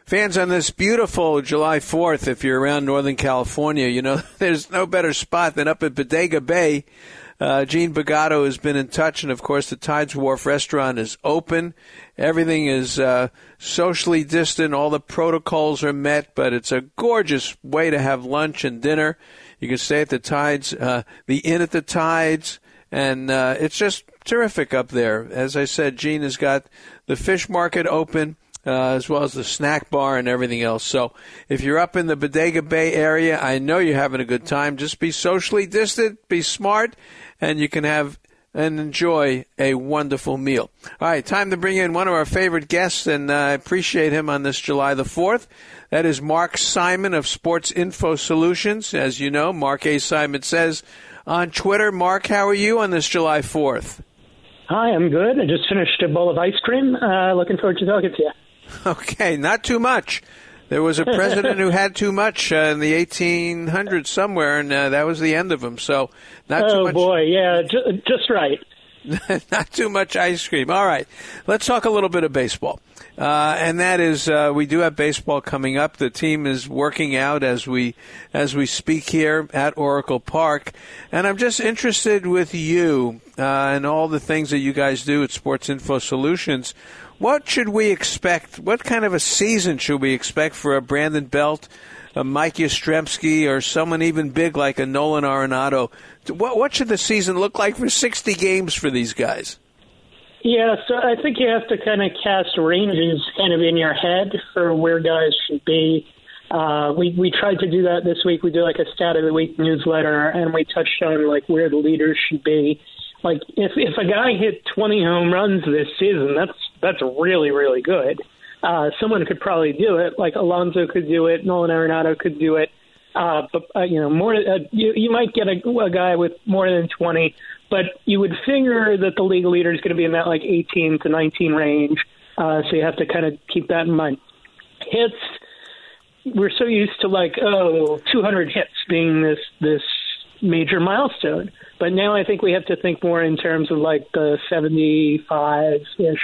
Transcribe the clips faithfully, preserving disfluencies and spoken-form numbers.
Fans, on this beautiful July fourth, if you're around Northern California, you know there's no better spot than up at Bodega Bay. Uh, Gene Bagato has been in touch, and, of course, the Tides Wharf restaurant is open. Everything is uh, socially distant. All the protocols are met, but it's a gorgeous way to have lunch and dinner. You can stay at the Tides, uh, the Inn at the Tides, and uh, it's just terrific up there. As I said, Gene has got the fish market open, Uh, as well as the snack bar and everything else. So if you're up in the Bodega Bay area, I know you're having a good time. Just be socially distant, be smart, and you can have and enjoy a wonderful meal. All right, time to bring in one of our favorite guests, and uh, I appreciate him on this July the fourth. That is Mark Simon of Sports Info Solutions. As you know, Mark A. Simon says on Twitter. Mark, how are you on this July fourth? Hi, I'm good. I just finished a bowl of ice cream. Uh, looking forward to talking to you. Okay, not too much. There was a president who had too much uh, in the eighteen hundreds somewhere, and uh, that was the end of him. So, not oh, too much. Oh, boy, yeah, ju- just right. Not too much ice cream. All right, let's talk a little bit of baseball. Uh, and that is, uh, we do have baseball coming up. The team is working out as we as we speak here at Oracle Park. And I'm just interested with you uh, and all the things that you guys do at Sports Info Solutions. What should we expect? What kind of a season should we expect for a Brandon Belt, a Mike Yastrzemski, or someone even big like a Nolan Arenado? What, what should the season look like for sixty games for these guys? Yeah, so I think you have to kind of cast ranges kind of in your head for where guys should be. Uh, we, we tried to do that this week. We do like a stat of the week newsletter, and we touched on like where the leaders should be. Like if if a guy hit twenty home runs this season, that's that's really, really good. Uh, someone could probably do it. Like Alonso could do it. Nolan Arenado could do it. Uh, but uh, you know, more uh, you you might get a, a guy with more than twenty, but you would figure that the league leader is going to be in that like eighteen to nineteen range. Uh, so you have to kind of keep that in mind. Hits, we're so used to like oh, two hundred hits being this this major milestone. But now I think we have to think more in terms of like the seventy-five-ish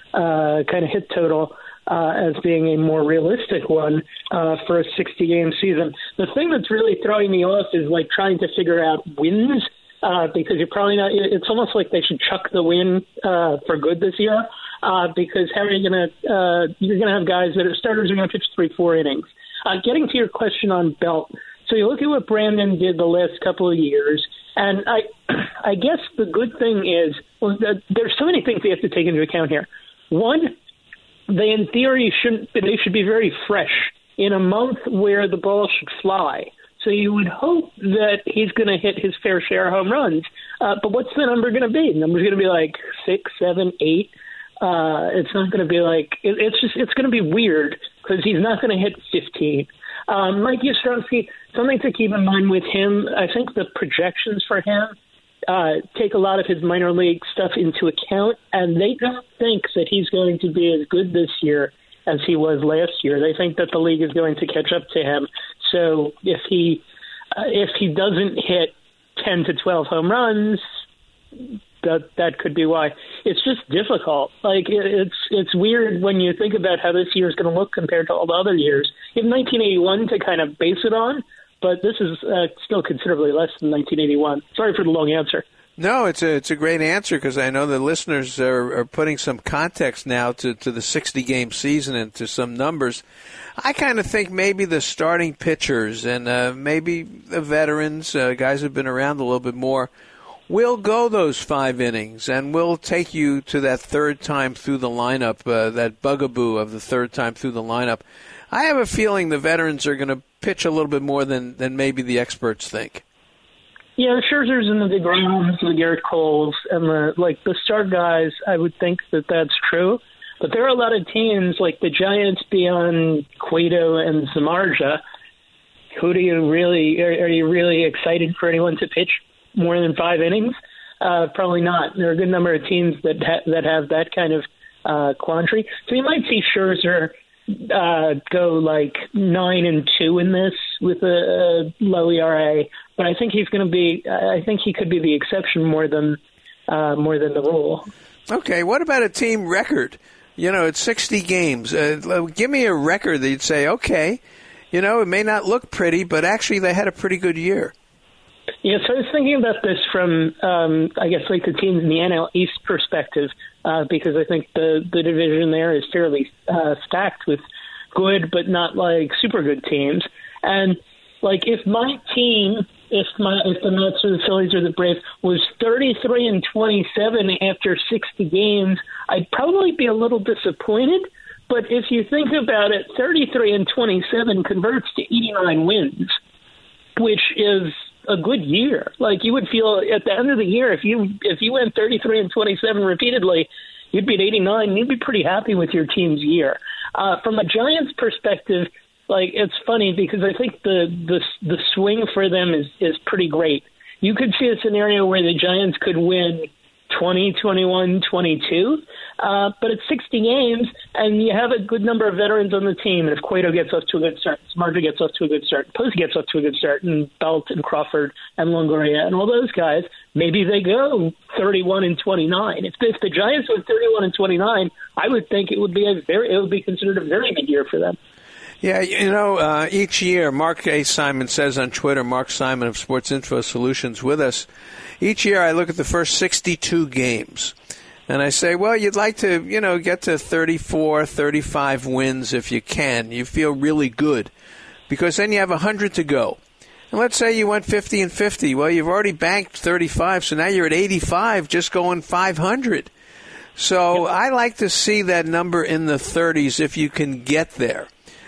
uh, kind of hit total uh, as being a more realistic one uh, for a sixty-game season. The thing that's really throwing me off is like trying to figure out wins uh, because you're probably not – it's almost like they should chuck the win uh, for good this year uh, because how are you going to uh, – you're going to have guys that are starters are going to pitch three, four innings. Uh, getting to your question on Belt, so you look at what Brandon did the last couple of years – and I, I guess the good thing is, well, there's so many things we have to take into account here. One, they in theory shouldn't. They should be very fresh in a month where the ball should fly. So you would hope that he's going to hit his fair share of home runs. Uh, but what's the number going to be? The number's going to be like six, seven, eight. Uh, it's not going to be like it, it's just it's going to be weird because he's not going to hit fifteen. Um, Mike Yastrzemski, something to keep in mind with him, I think the projections for him uh, take a lot of his minor league stuff into account, and they don't think that he's going to be as good this year as he was last year. They think that the league is going to catch up to him. So if he uh, if he doesn't hit ten to twelve home runs, that that could be why. It's just difficult. Like it, it's it's weird when you think about how this year is going to look compared to all the other years. You have nineteen eighty-one to kind of base it on, but this is uh, still considerably less than nineteen eighty-one. Sorry for the long answer. No, it's a it's a great answer because I know the listeners are, are putting some context now to, to the sixty-game season and to some numbers. I kind of think maybe the starting pitchers and uh, maybe the veterans, uh, guys who've been around a little bit more, will go those five innings and will take you to that third time through the lineup, uh, that bugaboo of the third time through the lineup. I have a feeling the veterans are going to pitch a little bit more than, than maybe the experts think. Yeah, the Scherzers and the DeGroms, the Garrett Coles, and the like the star guys, I would think that that's true. But there are a lot of teams like the Giants beyond Cueto and Samardzija. Who do you really are, are you really excited for anyone to pitch more than five innings? Uh, probably not. There are a good number of teams that ha- that have that kind of uh, quandary. So you might see Scherzer uh, go like nine and two in this with a, a low E R A, but I think he's going to be. I think he could be the exception more than uh, more than the rule. Okay, what about a team record? You know, it's sixty games. Uh, give me a record that you'd say, okay, you know, it may not look pretty, but actually they had a pretty good year. Yeah, so I was thinking about this from, um, I guess, like the teams in the N L East perspective, uh, because I think the, the division there is fairly uh, stacked with good but not, like, super good teams. And, like, if my team, if my if the Mets or the Phillies or the Braves was thirty-three and twenty-seven after sixty games, I'd probably be a little disappointed. But if you think about it, thirty-three and twenty-seven converts to eighty-nine wins, which is a good year. Like, you would feel at the end of the year, if you if you went thirty-three and twenty-seven repeatedly, you'd be at eighty-nine. You'd be pretty happy with your team's year. Uh, from a Giants perspective, like, it's funny because I think the the the swing for them is is pretty great. You could see a scenario where the Giants could win twenty, twenty-one, twenty-two, uh, but it's sixty games, and you have a good number of veterans on the team. And if Cueto gets off to a good start, Smarter gets off to a good start, Posey gets off to a good start, and Belt and Crawford and Longoria and all those guys, maybe they go thirty-one and twenty-nine. If, if the Giants went thirty-one and twenty-nine, I would think it would be a very, it would be considered a very good year for them. Yeah, you know, uh, each year, Mark A. Simon says on Twitter, Mark Simon of Sports Info Solutions with us, each year I look at the first sixty-two games, and I say, well, you'd like to, you know, get to thirty-four, thirty-five wins if you can. You feel really good, because then you have one hundred to go. And let's say you went fifty and fifty. Well, you've already banked thirty-five, so now you're at eighty-five, just going five hundred. So yep. I like to see that number in the thirties if you can get there.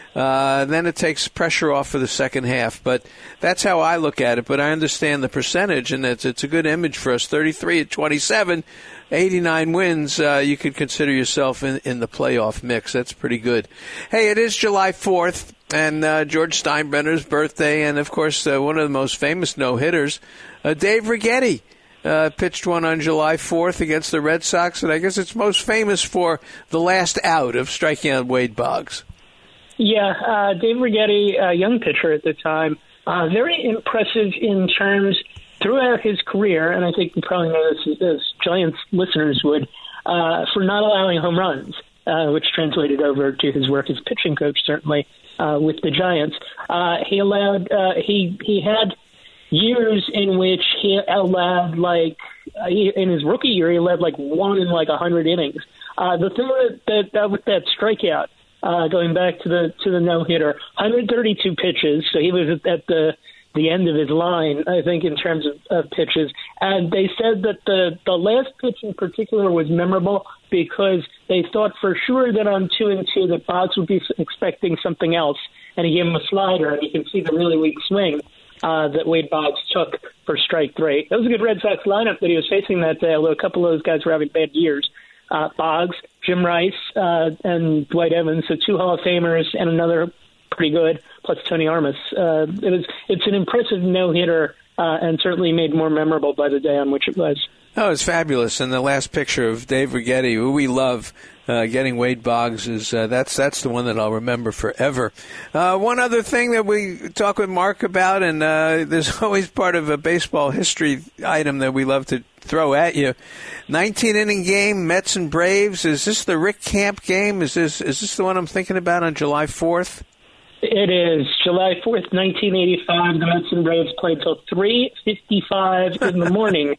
Uh, then it takes pressure off for the second half. But that's how I look at it. But I understand the percentage, and it's, it's a good image for us. thirty-three at twenty-seven, eighty-nine wins. Uh, you could consider yourself in, in the playoff mix. That's pretty good. Hey, it is July fourth, and uh, George Steinbrenner's birthday, and, of course, uh, one of the most famous no-hitters, uh, Dave Righetti. Uh, pitched one on July fourth against the Red Sox, and I guess it's most famous for the last out of striking out Wade Boggs. Yeah, uh, Dave Righetti, a young pitcher at the time, uh, very impressive in terms throughout his career, and I think you probably know this as Giants listeners would, uh, for not allowing home runs, uh, which translated over to his work as pitching coach, certainly, uh, with the Giants. Uh, he allowed, uh, he, he had years in which he allowed, like, uh, he, in his rookie year, he allowed, like, one in, like, one hundred innings. Uh, the thing that, that, that with that strikeout, Uh, going back to the to the no-hitter, one hundred thirty-two pitches, so he was at, at the the end of his line, I think, in terms of, of pitches. And they said that the, the last pitch in particular was memorable because they thought for sure that on two and two that Boggs would be expecting something else, and he gave him a slider, and you can see the really weak swing uh, that Wade Boggs took for strike three. That was a good Red Sox lineup that he was facing that day, although a couple of those guys were having bad years. Uh, Boggs, Jim Rice, uh, and Dwight Evans, so two Hall of Famers and another pretty good, plus Tony Armas. Uh, it was, it's an impressive no-hitter uh, and certainly made more memorable by the day on which it was. Oh, it's fabulous. And the last picture of Dave Righetti, who we love, uh, getting Wade Boggs, is uh, that's that's the one that I'll remember forever. Uh, one other thing that we talk with Mark about, and uh, there's always part of a baseball history item that we love to throw at you. nineteen-inning game, Mets and Braves. Is this the Rick Camp game? Is this is this the one I'm thinking about on July fourth? It is. July fourth, nineteen eighty-five. The Mets and Braves played till three fifty-five in the morning.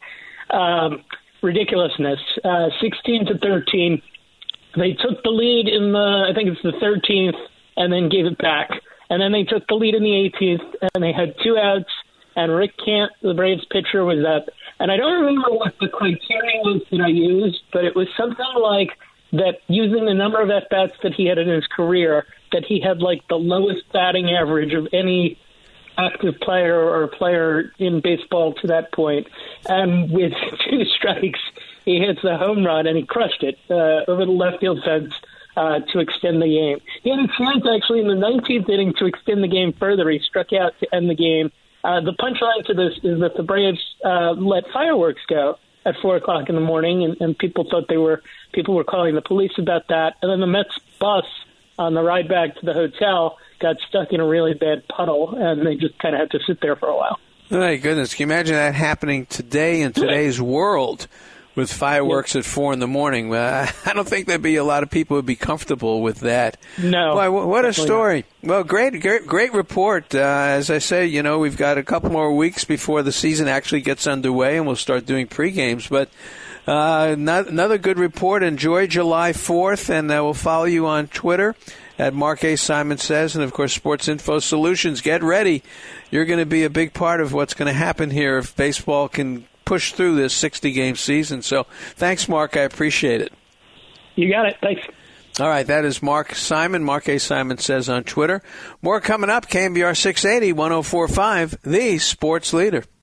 Um, ridiculousness. Uh, sixteen to thirteen. They took the lead in the, I think it's the thirteenth, and then gave it back. And then they took the lead in the eighteenth, and they had two outs, and Rick Camp, the Braves pitcher, was up. And I don't remember what the criteria was that I used, but it was something like that using the number of at-bats that he had in his career, that he had like the lowest batting average of any active player or player in baseball to that point. And with two strikes, he hits a home run, and he crushed it uh, over the left field fence uh, to extend the game. He had a chance, actually, in the nineteenth inning to extend the game further. He struck out to end the game. Uh, the punchline to this is that the Braves uh, let fireworks go at four o'clock in the morning, and, and people thought they were people were calling the police about that. And then the Mets bus on the ride back to the hotel got stuck in a really bad puddle, and they just kind of had to sit there for a while. Oh, my goodness. Can you imagine that happening today in today's world, with fireworks at four in the morning. Uh, I don't think there'd be a lot of people who would be comfortable with that. No. Boy, what a story. Not. Well, great, great, great report. Uh, as I say, you know, we've got a couple more weeks before the season actually gets underway, and we'll start doing pre-games. But uh, not, another good report. Enjoy July fourth, and uh, we'll follow you on Twitter at Mark A. Simon Says, and, of course, Sports Info Solutions. Get ready. You're going to be a big part of what's going to happen here if baseball can push through this sixty-game season. So thanks, Mark. I appreciate it. You got it. Thanks. All right, that is Mark Simon. Mark A. Simon Says on Twitter. More coming up. K M B R six eighty, one oh four point five, the sports leader.